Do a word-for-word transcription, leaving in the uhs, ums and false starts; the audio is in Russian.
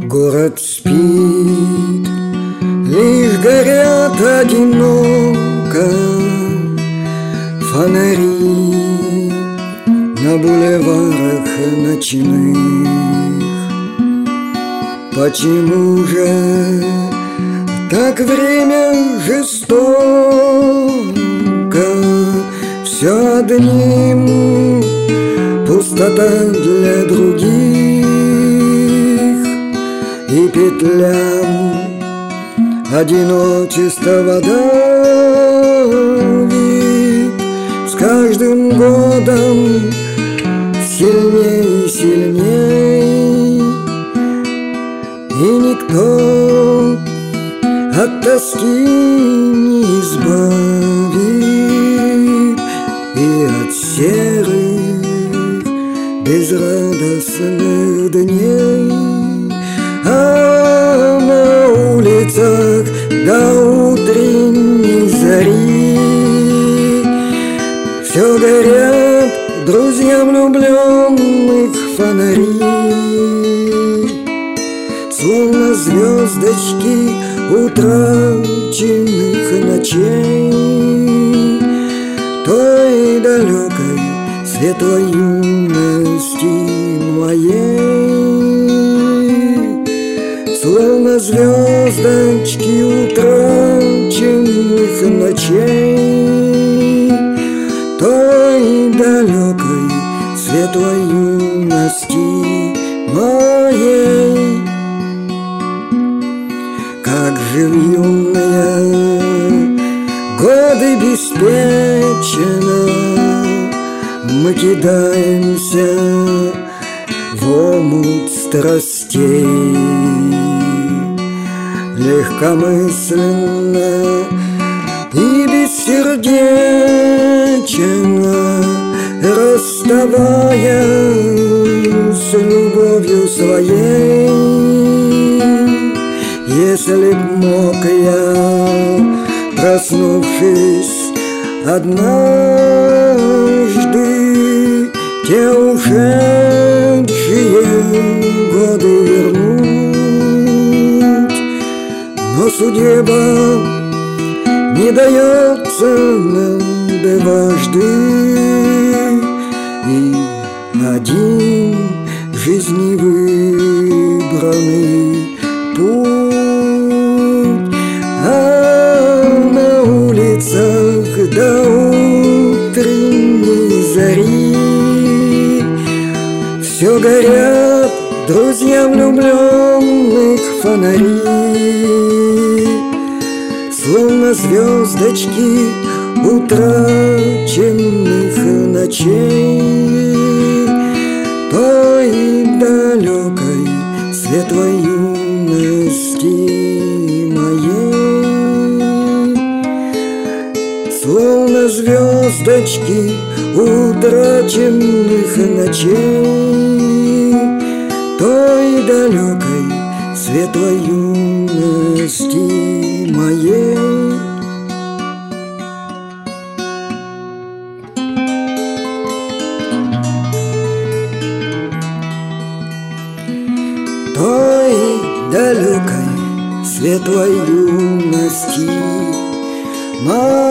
Город спит, лишь горят одиноко фонари на бульварах ночных. Почему же так время жестоко? Все одним, пустота для других, и петлям одиночество давит. С каждым годом сильней и сильней, и никто от тоски не избавит, и от серых безрадостных дней. А на улицах до утренней зари все горят друзьям влюбленных фонари, словно звездочки утраченных ночей, той далекой светлой юности моей. Словно звездочки утраченных ночей, той далекой светлой юности моей. Как жил юные годы беспечно, мы кидаемся в омут страстей. Легкомысленно и бессердечно, расставаясь с любовью своей. Если б мог я, проснувшись однажды, те ушедшие годы вернуть, но судьба не дается нам дважды, и один в жизни выбранный путь. А на улицах до утренней зари все горят друзьям влюбленных фонари, словно звездочки утраченных ночей, той далекой светлой юности моей. Словно звездочки утраченных ночей, той далекой светлой юности моей. Той далекой светлой юности моей.